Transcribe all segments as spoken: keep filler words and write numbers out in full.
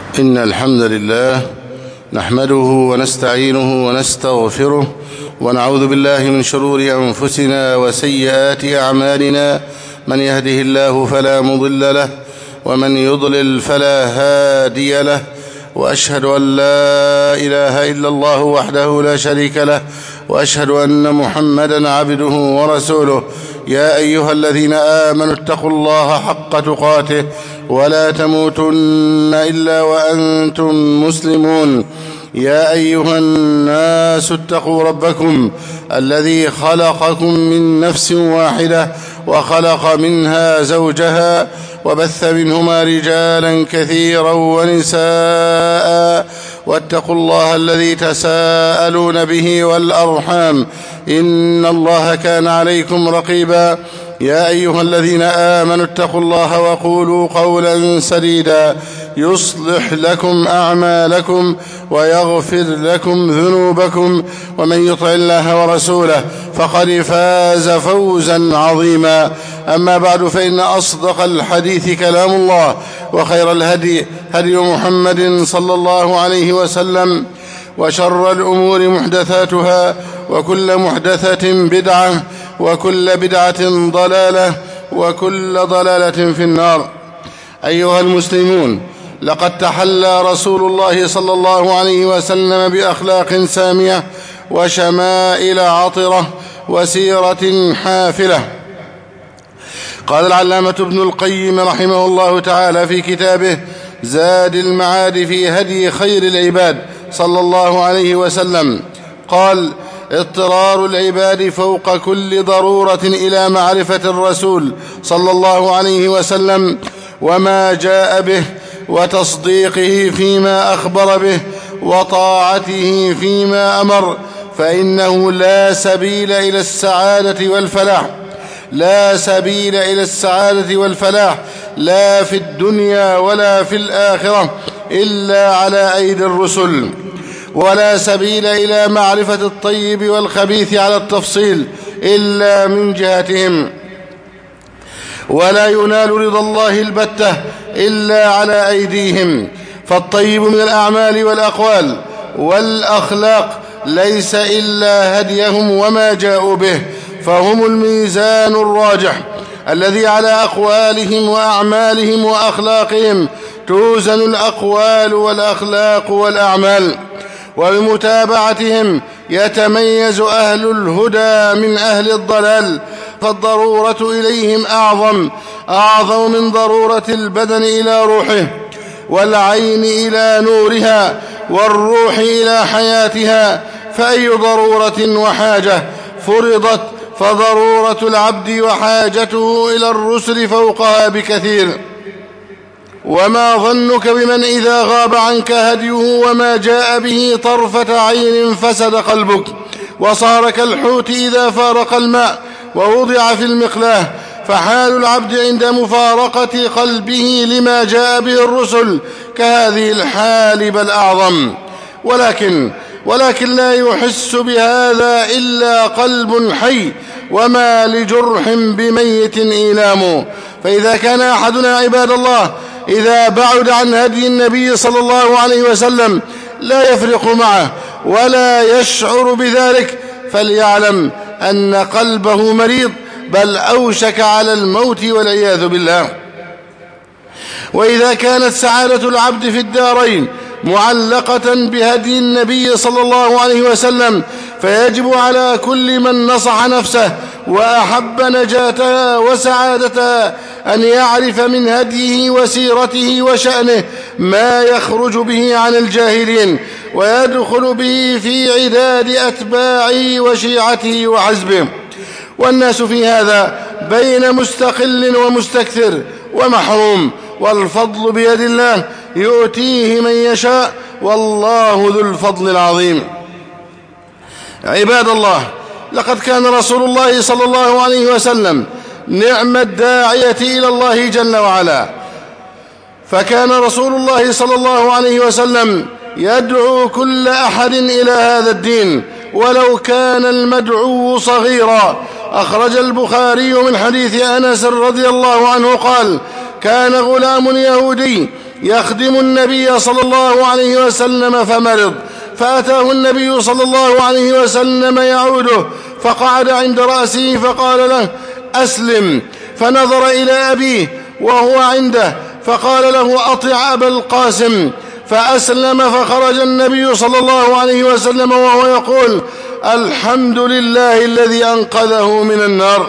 إن الحمد لله نحمده ونستعينه ونستغفره ونعوذ بالله من شرور أنفسنا وسيئات أعمالنا. من يهده الله فلا مضل له ومن يضلل فلا هادي له، وأشهد أن لا إله إلا الله وحده لا شريك له، وأشهد أن محمدًا عبده ورسوله. يا أيها الذين آمنوا اتقوا الله حق تقاته ولا تموتن إلا وأنتم مسلمون. يا أيها الناس اتقوا ربكم الذي خلقكم من نفس واحدة وخلق منها زوجها وبث منهما رجالا كثيرا ونساء، واتقوا الله الذي تساءلون به والأرحام إن الله كان عليكم رقيبا. يا أيها الذين آمنوا اتقوا الله وقولوا قولا سديدا يصلح لكم أعمالكم ويغفر لكم ذنوبكم، ومن يطع الله ورسوله فقد فاز فوزا عظيما. أما بعد، فإن أصدق الحديث كلام الله، وخير الهدي هدي محمد صلى الله عليه وسلم، وشر الأمور محدثاتها، وكل محدثة بدعة، وكل بدعة ضلالة، وكل ضلالة في النار. أيها المسلمون، لقد تحلى رسول الله صلى الله عليه وسلم بأخلاق سامية وشمائل عطرة وسيرة حافلة. قال العلامة ابن القيم رحمه الله تعالى في كتابه زاد المعاد في هدي خير العباد صلى الله عليه وسلم، قال: اضطرار العباد فوق كل ضرورة إلى معرفة الرسول صلى الله عليه وسلم وما جاء به، وتصديقه فيما أخبر به، وطاعته فيما أمر، فإنه لا سبيل إلى السعادة والفلاح لا سبيل إلى السعادة والفلاح لا في الدنيا ولا في الآخرة إلا على أيدي الرسل، ولا سبيل إلى معرفة الطيب والخبيث على التفصيل إلا من جهتهم، ولا ينال رضا الله البتة إلا على أيديهم. فالطيب من الأعمال والأقوال والأخلاق ليس إلا هديهم وما جاءوا به، فهم الميزان الراجح الذي على أقوالهم وأعمالهم وأخلاقهم توزن الأقوال والأخلاق والأعمال، وبمتابعتهم يتميز أهل الهدى من أهل الضلال. فالضرورة إليهم أعظم أعظم من ضرورة البدن إلى روحه، والعين إلى نورها، والروح إلى حياتها. فأي ضرورة وحاجة فرضت فضرورة العبد وحاجته إلى الرسل فوقها بكثير. وما ظنك بمن إذا غاب عنك هديه وما جاء به طرفة عين فسد قلبك، وصار كالحوت إذا فارق الماء ووضع في المقلاه. فحال العبد عند مفارقة قلبه لما جاء به الرسل كهذه الحال بل أعظم، ولكن ولكن لا يحس بهذا إلا قلب حي، وما لجرح بميت إيلام. فإذا كان أحدنا عباد الله إذا بعد عن هدي النبي صلى الله عليه وسلم لا يفرق معه ولا يشعر بذلك، فليعلم أن قلبه مريض، بل أوشك على الموت والعياذ بالله. وإذا كانت سعادة العبد في الدارين معلقة بهدي النبي صلى الله عليه وسلم، فيجب على كل من نصح نفسه وأحب نجاتها وسعادتها أن يعرف من هديه وسيرته وشأنه ما يخرج به عن الجاهلين ويدخل به في عداد أتباعه وشيعته وحزبه. والناس في هذا بين مستقل ومستكثر ومحروم، والفضل بيد الله يؤتيه من يشاء، والله ذو الفضل العظيم. عباد الله، لقد كان رسول الله صلى الله عليه وسلم نعم الداعية إلى الله جل وعلا، فكان رسول الله صلى الله عليه وسلم يدعو كل أحد إلى هذا الدين ولو كان المدعو صغيرا. أخرج البخاري من حديث أنس رضي الله عنه قال: كان غلام يهودي يخدم النبي صلى الله عليه وسلم فمرض، فأتاه النبي صلى الله عليه وسلم يعوده، فقعد عند رأسه فقال له: أسلم. فنظر إلى أبيه وهو عنده فقال له: أطع أبا القاسم. فأسلم، فخرج النبي صلى الله عليه وسلم وهو يقول: الحمد لله الذي أنقذه من النار.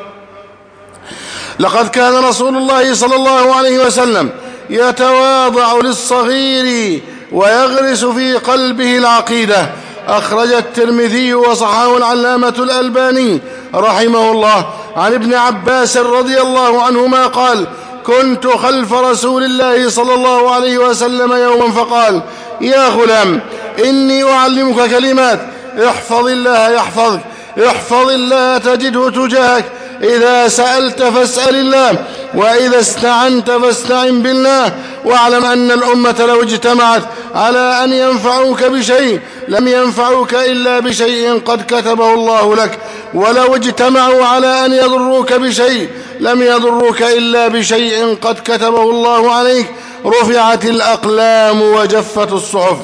لقد كان رسول الله صلى الله عليه وسلم يتواضع للصغير ويغرس في قلبه العقيدة. أخرج الترمذي وصححه العلامة الألباني رحمه الله عن ابن عباس رضي الله عنهما قال: كنت خلف رسول الله صلى الله عليه وسلم يوما فقال: يا غلام، إني أعلمك كلمات، احفظ الله يحفظك، احفظ الله تجده تجاهك، إذا سألت فاسأل الله، وإذا استعنت فاستعن بالله، واعلم أن الأمة لو اجتمعت على أن ينفعوك بشيء لم ينفعوك إلا بشيء قد كتبه الله لك، ولو اجتمعوا على أن يضروك بشيء لم يضروك إلا بشيء قد كتبه الله عليك. رفعت الأقلام وجفت الصحف.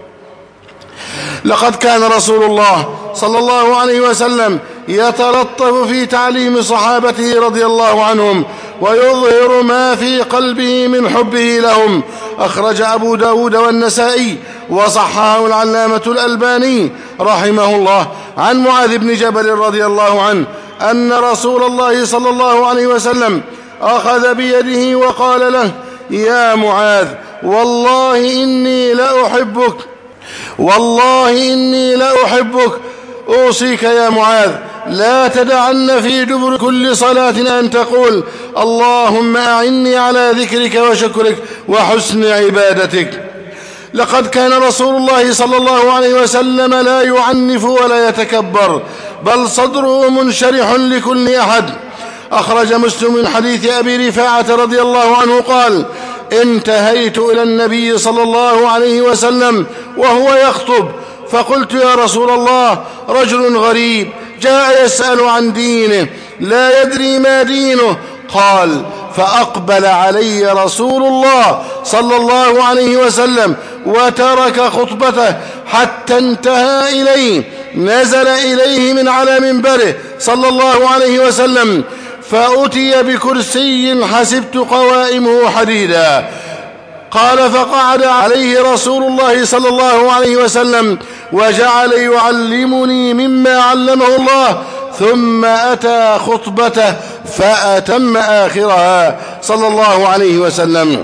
لقد كان رسول الله صلى الله عليه وسلم يتلطف في تعليم صحابته رضي الله عنهم ويظهر ما في قلبه من حبه لهم. أخرج أبو داود والنسائي وصححه العلامة الألباني رحمه الله عن معاذ بن جبل رضي الله عنه أن رسول الله صلى الله عليه وسلم أخذ بيده وقال له: يا معاذ، والله إني لأحبك والله إني لأحبك أوصيك يا معاذ لا تدعن في دبر كل صلاة أن تقول: اللهم أعني على ذكرك وشكرك وحسن عبادتك. لقد كان رسول الله صلى الله عليه وسلم لا يعنف ولا يتكبر، بل صدره منشرح لكل أحد. أخرج مسلم من حديث أبي رفاعة رضي الله عنه قال: انتهيت إلى النبي صلى الله عليه وسلم وهو يخطب، فقلت: يا رسول الله، رجل غريب جاء يسأل عن دينه لا يدري ما دينه. قال: فأقبل علي رسول الله صلى الله عليه وسلم وترك خطبته حتى انتهى إليه، نزل إليه من على منبره صلى الله عليه وسلم، فأتي بكرسي حسبت قوائمه حديدا. قال: فقعد عليه رسول الله صلى الله عليه وسلم وجعل يعلمني مما علمه الله، ثم أتى خطبته فأتم آخرها صلى الله عليه وسلم.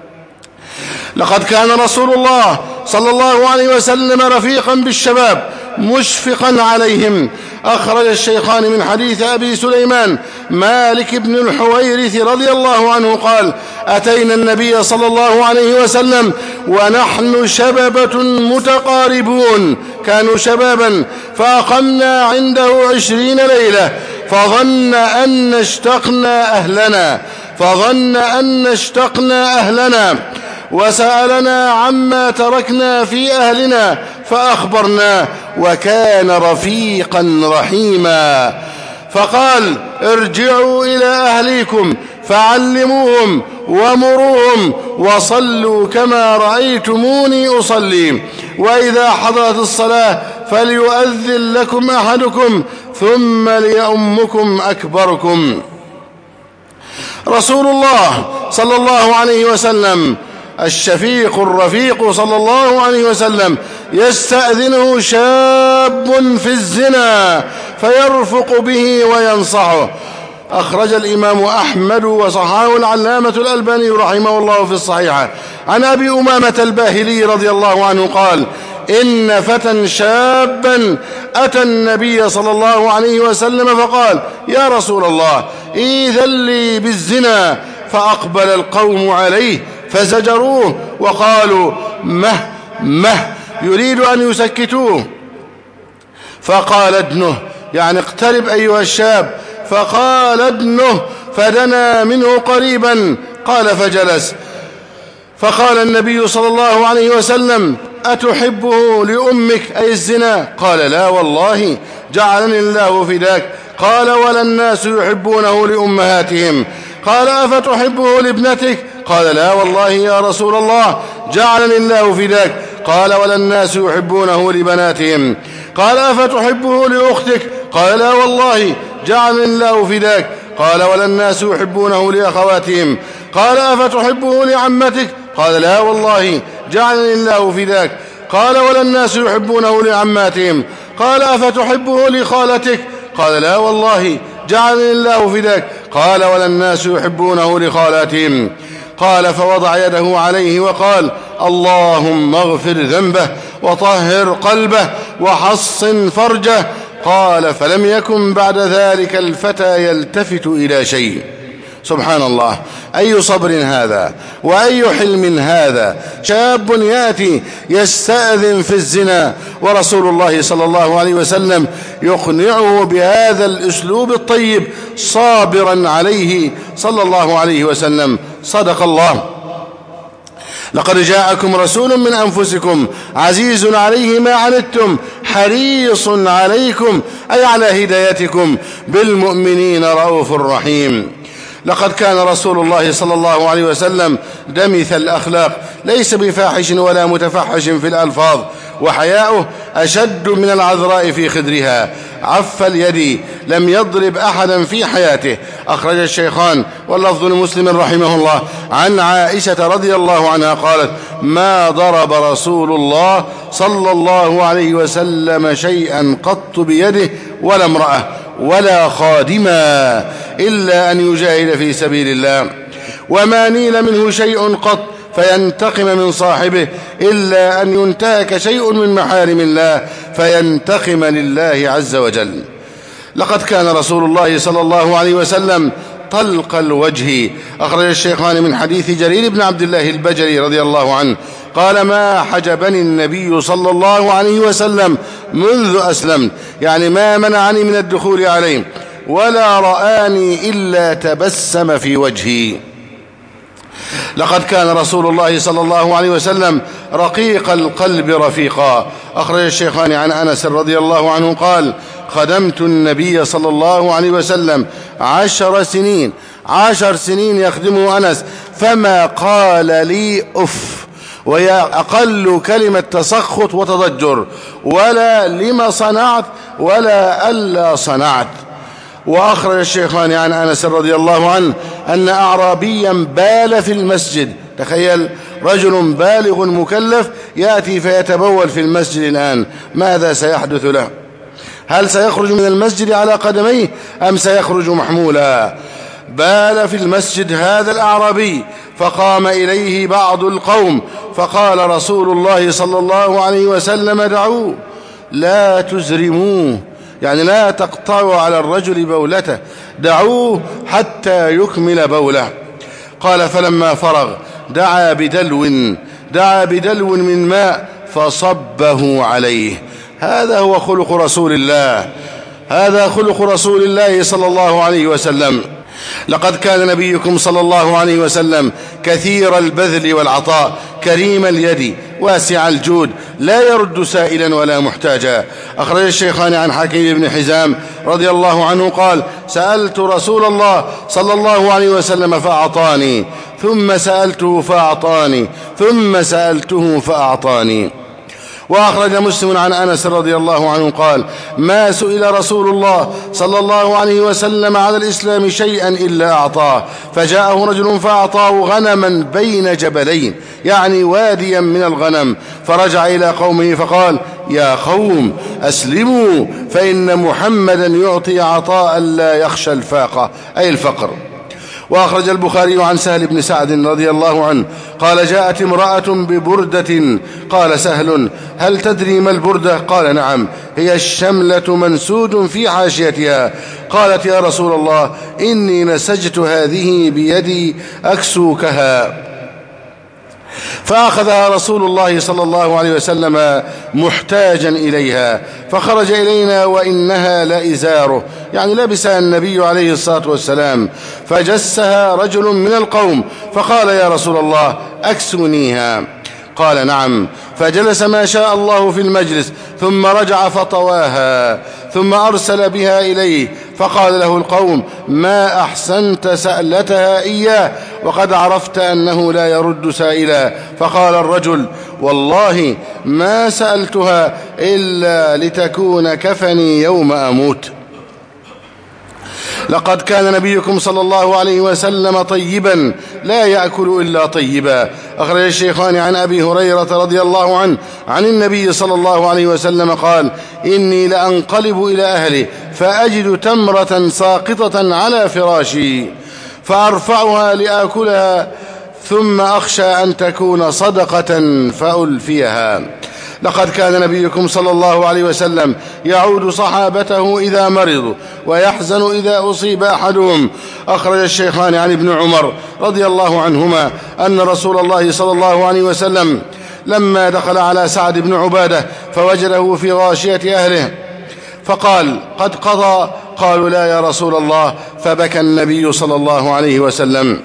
لقد كان رسول الله صلى الله عليه وسلم رفيقا بالشباب مشفقا عليهم. أخرج الشيخان من حديث أبي سليمان مالك بن الحويرث رضي الله عنه قال: أتينا النبي صلى الله عليه وسلم ونحن شببة متقاربون، كانوا شبابا، فأقمنا عنده عشرين ليلة، فظن أن اشتقنا أهلنا فظن أن اشتقنا أهلنا وسألنا عما تركنا في أهلنا فأخبرناه، وكان رفيقا رحيما. فقال: ارجعوا إلى أهليكم فعلموهم ومروهم وصلوا كما رأيتموني أصلي، وإذا حضرت الصلاة فليؤذن لكم أحدكم ثم ليؤمكم أكبركم. رسول الله صلى الله عليه وسلم الشفيق الرفيق صلى الله عليه وسلم يستأذنه شاب في الزنا فيرفق به وينصحه. أخرج الإمام أحمد وصححه العلامة الألباني رحمه الله في الصحيحة عن أبي أمامة الباهلي رضي الله عنه قال: إن فتى شابا أتى النبي صلى الله عليه وسلم فقال: يا رسول الله، إذن لي بالزنا. فأقبل القوم عليه فزجروه وقالوا: مه مه، يريد أن يسكتوه. فقال ادنه، يعني اقترب أيها الشاب. فقال ادنه، فدنا منه قريبا. قال فجلس. فقال النبي صلى الله عليه وسلم: أتحبه لأمك أي الزنا؟ قال: لا والله، جعلني الله فداك. قال: ولا الناس يحبونه لأمهاتهم. قال: أفتحبه لابنتك؟ قال لا والله يا رسول الله جعلني الله فداك. قال ولا الناس يحبونه لبناتهم. قال أفتحبه لأختك؟ قال لا والله جعلني الله فداك. قال ولا الناس يحبونه لأخواتهم. قال أفتحبه لعمتك؟ قال لا والله جعلني الله فداك. قال ولا الناس يحبونه لعماتهم. قال أفتحبه لخالتك؟ قال لا والله جعلني الله فداك. قال ولا الناس يحبونه لخالاتهم. قال فوضع يده عليه وقال اللهم اغفر ذنبه وطهر قلبه وحصن فرجه. قال فلم يكن بعد ذلك الفتى يلتفت إلى شيء. سبحان الله، أي صبر هذا وأي حلم هذا. شاب يأتي يستأذن في الزنا ورسول الله صلى الله عليه وسلم يقنعه بهذا الأسلوب الطيب صابرا عليه صلى الله عليه وسلم. صدق الله. لقد جاءكم رسول من أنفسكم عزيز عليه ما عنتم حريص عليكم أي على هدايتكم بالمؤمنين رؤوف رحيم. لقد كان رسول الله صلى الله عليه وسلم دمث الأخلاق، ليس بفاحش ولا متفحش في الألفاظ، وحياؤه أشد من العذراء في خدرها. عف اليد، لم يضرب أحدا في حياته. أخرج الشيخان واللفظ لمسلم رحمه الله عن عائشة رضي الله عنها قالت ما ضرب رسول الله صلى الله عليه وسلم شيئا قط بيده ولا امرأة ولا خادما إلا أن يجاهد في سبيل الله، وما نيل منه شيء قط فينتقم من صاحبه إلا أن ينتهك شيء من محارم الله فينتقم لله عز وجل. لقد كان رسول الله صلى الله عليه وسلم طلق الوجه. أخرج الشيخان من حديث جرير بن عبد الله البجلي رضي الله عنه قال ما حجبني النبي صلى الله عليه وسلم منذ أسلمت، يعني ما منعني من الدخول عليه، ولا رآني إلا تبسم في وجهي. لقد كان رسول الله صلى الله عليه وسلم رقيق القلب رفيقا. أخرج الشيخان عن أنس رضي الله عنه قال خدمت النبي صلى الله عليه وسلم عشر سنين عشر سنين يخدمه أنس فما قال لي أف، وهي أقل كلمة تسخط وتضجر، ولا لما صنعت ولا ألا صنعت. وأخرج الشيخان عن أنس رضي الله عنه أن أعرابيا بال في المسجد. تخيل رجل بالغ مكلف يأتي فيتبول في المسجد الآن، ماذا سيحدث له؟ هل سيخرج من المسجد على قدميه أم سيخرج محمولا؟ بال في المسجد هذا الأعرابي، فقام إليه بعض القوم فقال رسول الله صلى الله عليه وسلم دعوه لا تزرموه، يعني لا تقطعوا على الرجل بولته، دعوه حتى يكمل بوله. قال فلما فرغ دعا بدلو دعا بدلو من ماء فصبه عليه. هذا هو خلق رسول الله، هذا خلق رسول الله صلى الله عليه وسلم. لقد كان نبيكم صلى الله عليه وسلم كثير البذل والعطاء، كريم اليد واسع الجود، لا يرد سائلا ولا محتاجا. أخرج الشيخان عن حكيم بن حزام رضي الله عنه قال سألت رسول الله صلى الله عليه وسلم فأعطاني، ثم سألته فأعطاني، ثم سألته فأعطاني. وأخرج مسلم عن أنس رضي الله عنه قال ما سئل رسول الله صلى الله عليه وسلم على الإسلام شيئا إلا أعطاه، فجاءه رجل فأعطاه غنما بين جبلين، يعني واديا من الغنم، فرجع إلى قومه فقال يا قوم أسلموا فإن محمدا يعطي عطاء لا يخشى الفاقة أي الفقر. وأخرج البخاري عن سهل بن سعد رضي الله عنه قال جاءت امرأة ببردة، قال سهل هل تدري ما البردة؟ قال نعم، هي الشملة منسود في حاشيتها. قالت يا رسول الله إني نسجت هذه بيدي أكسوكها. فأخذها رسول الله صلى الله عليه وسلم محتاجا إليها، فخرج إلينا وإنها لإزاره، يعني لبسها النبي عليه الصلاة والسلام، فجسها رجل من القوم فقال يا رسول الله أكسونيها. قال نعم. فجلس ما شاء الله في المجلس، ثم رجع فطواها، ثم أرسل بها إليه، فقال له القوم: ما أحسنت سألتها إياه، وقد عرفت أنه لا يرد سائلا. فقال الرجل: والله ما سألتها إلا لتكون كفني يوم أموت. لقد كان نبيكم صلى الله عليه وسلم طيبا لا يأكل إلا طيبا. أخرج الشيخان عن أبي هريرة رضي الله عنه عن النبي صلى الله عليه وسلم قال: إني لأنقلب إلى أهلي فأجد تمرة ساقطة على فراشي فأرفعها لآكلها، ثم أخشى أن تكون صدقة فألفيها. لقد كان نبيكم صلى الله عليه وسلم يعود صحابته إذا مرضوا ويحزن إذا أصيب أحدهم. أخرج الشيخان عن ابن عمر رضي الله عنهما أن رسول الله صلى الله عليه وسلم لما دخل على سعد بن عبادة فوجده في غاشية أهله فقال: قد قضى؟ قالوا: لا يا رسول الله. فبكى النبي صلى الله عليه وسلم.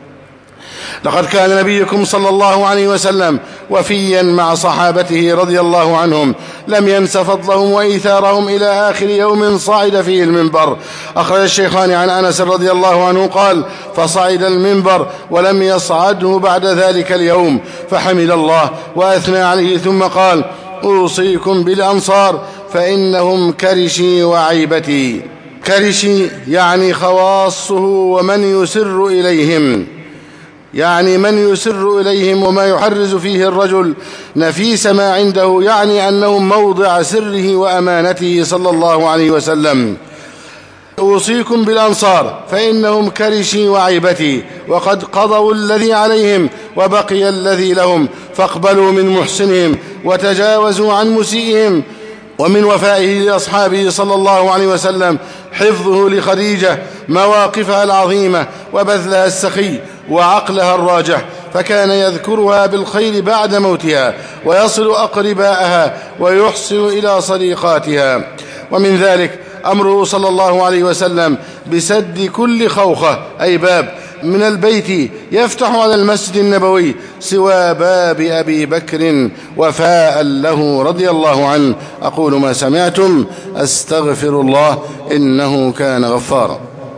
لقد كان نبيكم صلى الله عليه وسلم وفيا مع صحابته رضي الله عنهم، لم ينس فضلهم وإيثارهم إلى آخر يوم صعد فيه المنبر. أخرج الشيخان عن أنس رضي الله عنه قال: فصعد المنبر ولم يصعده بعد ذلك اليوم، فحمد الله وأثنى عليه، ثم قال: أوصيكم بالأنصار فإنهم كرشي وعيبتي. كرشي يعني خواصه ومن يسر إليهم، يعني من يسر إليهم وما يحرز فيه الرجل نفيس ما عنده، يعني أنهم موضع سره وأمانته صلى الله عليه وسلم. أوصيكم بالأنصار فإنهم كرشي وعيبتي، وقد قضوا الذي عليهم وبقي الذي لهم، فاقبلوا من محسنهم وتجاوزوا عن مسيئهم. ومن وفائه لأصحابه صلى الله عليه وسلم حفظه لخديجة مواقفها العظيمة وبذلها السخي وعقلها الراجح، فكان يذكرها بالخير بعد موتها ويصل أقرباءها ويحسن إلى صديقاتها. ومن ذلك أمره صلى الله عليه وسلم بسد كل خوخة أي باب من البيت يفتح على المسجد النبوي سوى باب أبي بكر وفاء له رضي الله عنه. أقول ما سمعتم، أستغفر الله إنه كان غفارا.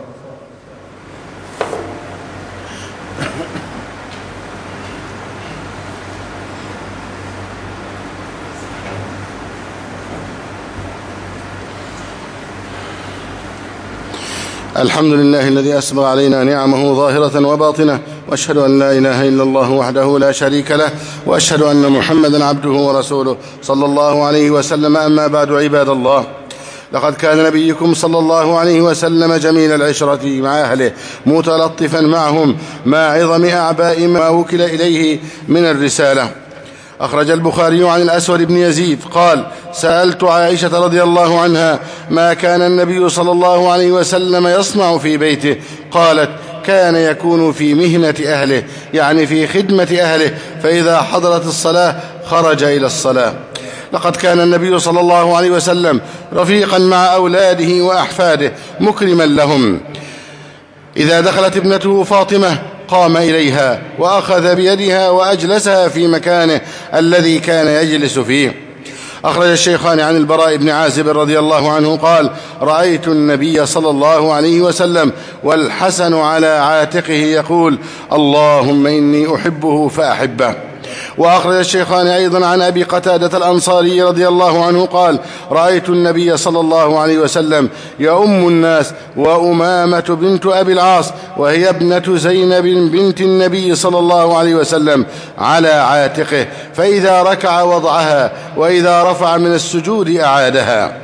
الحمد لله الذي أسبغ علينا نعمه ظاهرة وباطنة، وأشهد أن لا إله إلا الله وحده لا شريك له، وأشهد أن محمدا عبده ورسوله صلى الله عليه وسلم. أما بعد، عباد الله، لقد كان نبيكم صلى الله عليه وسلم جميل العشرة مع أهله، متلطفا معهم مع عظم أعباء ما وكل إليه من الرسالة. أخرج البخاري عن الأسود بن يزيد قال: سألت عائشة رضي الله عنها ما كان النبي صلى الله عليه وسلم يصنع في بيته؟ قالت: كان يكون في مهنة أهله، يعني في خدمة أهله، فإذا حضرت الصلاة خرج إلى الصلاة. لقد كان النبي صلى الله عليه وسلم رفيقا مع أولاده وأحفاده مكرما لهم. إذا دخلت ابنته فاطمة قام إليها وأخذ بيدها وأجلسها في مكانه الذي كان يجلس فيه. أخرج الشيخان عن البراء بن عازب رضي الله عنه قال: رأيت النبي صلى الله عليه وسلم والحسن على عاتقه يقول: اللهم إني أحبه فأحبه. وأخرج الشيخان أيضا عن أبي قتادة الأنصاري رضي الله عنه قال: رأيت النبي صلى الله عليه وسلم يؤم الناس وأمامة بنت أبي العاص وهي ابنة زينب بنت النبي صلى الله عليه وسلم على عاتقه، فإذا ركع وضعها، وإذا رفع من السجود أعادها.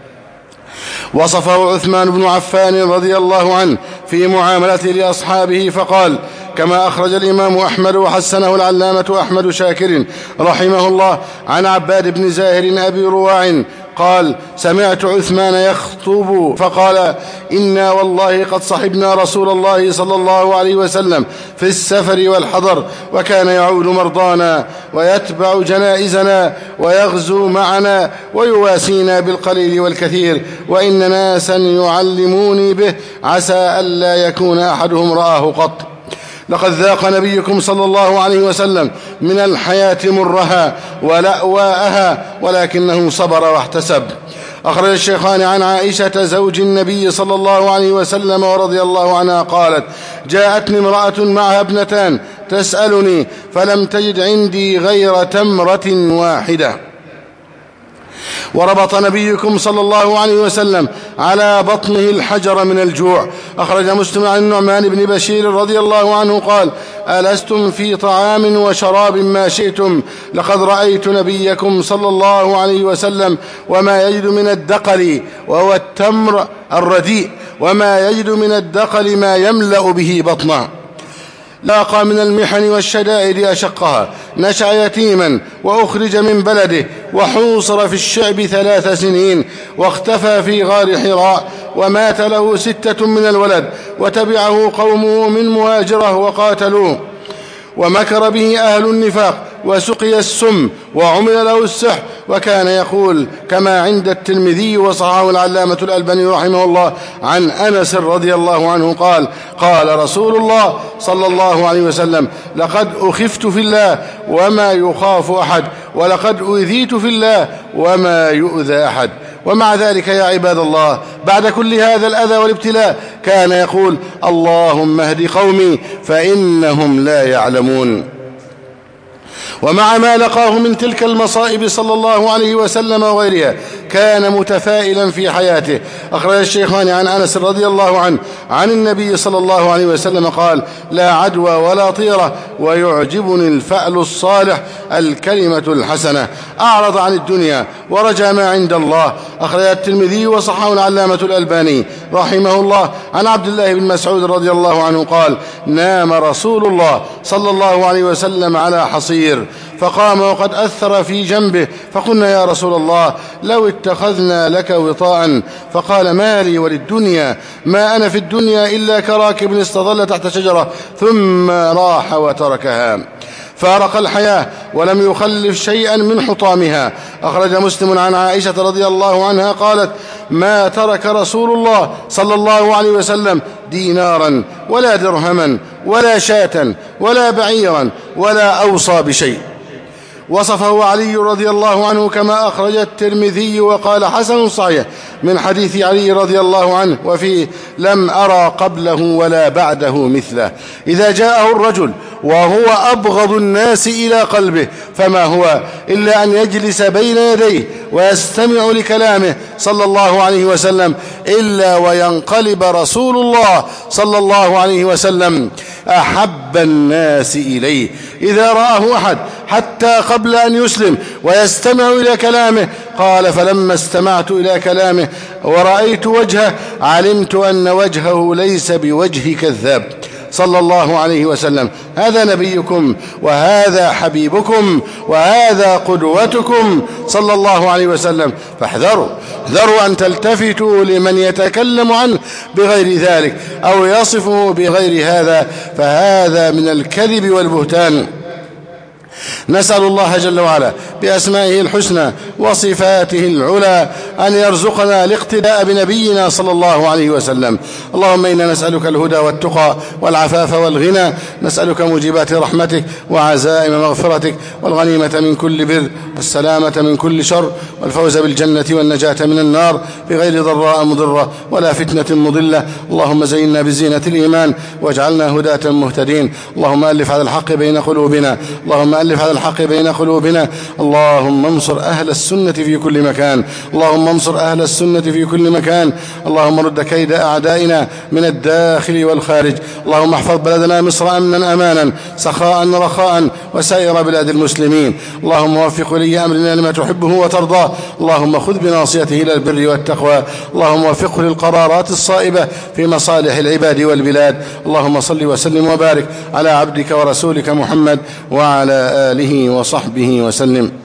وصفه عثمان بن عفان رضي الله عنه في معاملته لأصحابه فقال، كما أخرج الإمام أحمد وحسنه العلامة أحمد شاكر رحمه الله عن عباد بن زاهر أبي رواع قال: سمعت عثمان يخطب فقال: إنا والله قد صحبنا رسول الله صلى الله عليه وسلم في السفر والحضر، وكان يعود مرضانا ويتبع جنائزنا ويغزو معنا ويواسينا بالقليل والكثير، وإن ناسا يعلموني به عسى ألا يكون أحدهم رآه قط. لقد ذاق نبيكم صلى الله عليه وسلم من الحياة مرها ولأواءها ولكنه صبر واحتسب. أخرج الشيخان عن عائشة زوج النبي صلى الله عليه وسلم ورضي الله عنها قالت: جاءتني امرأة معها ابنتان تسألني فلم تجد عندي غير تمرة واحدة، وربط نبيكم صلى الله عليه وسلم على بطنه الحجر من الجوع. أخرج مسلم عن النعمان بن بشير رضي الله عنه قال: ألستم في طعام وشراب ما شئتم، لقد رأيت نبيكم صلى الله عليه وسلم وما يجد من الدقل وهو التمر الرديء، وما يجد من الدقل ما يملأ به بطنه. لاقى من المحن والشدائد أشقها، نشأ يتيما وأخرج من بلده، وحوصر في الشعب ثلاث سنين، واختفى في غار حراء، ومات له ستة من الولد، وتبعه قومه من مهاجرة وقاتلوه، ومكر به أهل النفاق، وسقي السم، وعمل له السحر. وكان يقول كما عند الترمذي وصححه العلامة الألباني رحمه الله عن أنس رضي الله عنه قال: قال رسول الله صلى الله عليه وسلم: لقد أخفت في الله وما يخاف أحد، ولقد أوذيت في الله وما يؤذى أحد. ومع ذلك يا عباد الله، بعد كل هذا الأذى والابتلاء كان يقول: اللهم اهد قومي فإنهم لا يعلمون. ومع ما لقاه من تلك المصائب صلى الله عليه وسلم وغيرها كان متفائلا في حياته. أخرج الشيخان عن أنس رضي الله عنه عن النبي صلى الله عليه وسلم قال: لا عدوى ولا طيرة، ويعجبني الفأل الصالح الكلمة الحسنة. أعرض عن الدنيا ورجى ما عند الله. أخرج الترمذي وصححه العلامة الألباني رحمه الله عن عبد الله بن مسعود رضي الله عنه قال: نام رسول الله صلى الله عليه وسلم على حصير، فقام وقد أثر في جنبه، فقلنا: يا رسول الله، لو اتخذنا لك وطاء. فقال: ما لي وللدنيا، ما أنا في الدنيا إلا كراكب استظل تحت شجرة ثم راح وتركها. فارق الحياة ولم يخلف شيئا من حطامها. أخرج مسلم عن عائشة رضي الله عنها قالت: ما ترك رسول الله صلى الله عليه وسلم دينارا ولا درهما ولا شاة ولا بعيرا ولا أوصى بشيء. وصفه علي رضي الله عنه كما أخرج الترمذي وقال: حسن صحيح، من حديث علي رضي الله عنه وفيه: لم أرى قبله ولا بعده مثله. إذا جاءه الرجل وهو أبغض الناس إلى قلبه فما هو إلا أن يجلس بين يديه ويستمع لكلامه صلى الله عليه وسلم، إلا وينقلب رسول الله صلى الله عليه وسلم أحب الناس إليه إذا رآه أحد حتى قبل أن يسلم ويستمع إلى كلامه. قال: فلما استمعت إلى كلامه ورأيت وجهه علمت أن وجهه ليس بوجه كذاب صلى الله عليه وسلم. هذا نبيكم وهذا حبيبكم وهذا قدوتكم صلى الله عليه وسلم، فاحذروا احذروا أن تلتفتوا لمن يتكلم عنه بغير ذلك أو يصفه بغير هذا، فهذا من الكذب والبهتان. نسأل الله جل وعلا بأسمائه الحسنى وصفاته العلى أن يرزقنا الاقتداء بنبينا صلى الله عليه وسلم. اللهم إنا نسألك الهدى والتقى والعفاف والغنى، نسألك موجبات رحمتك وعزائم مغفرتك والغنيمة من كل بر والسلامة من كل شر والفوز بالجنة والنجاة من النار بغير ضراء مضرة ولا فتنة مضلة. اللهم زينا بزينة الإيمان واجعلنا هداة مهتدين. اللهم ألف على الحق بين قلوبنا اللهم ألف على الحق بين قلوبنا اللهم انصر أهل السنة في كل مكان اللهم انصر أهل السنة في كل مكان. اللهم رد كيد أعدائنا من الداخل والخارج. اللهم احفظ بلدنا مصر أمنا أمانا سخاء رخاء وسائر بلاد المسلمين. اللهم وفق ولي أمرنا لما تحبه وترضاه. اللهم خذ بناصيته إلى البر والتقوى. اللهم وفقه للقرارات الصائبة في مصالح العباد والبلاد. اللهم صل وسلم وبارك على عبدك ورسولك محمد وعلى آله وصحبه وسلم.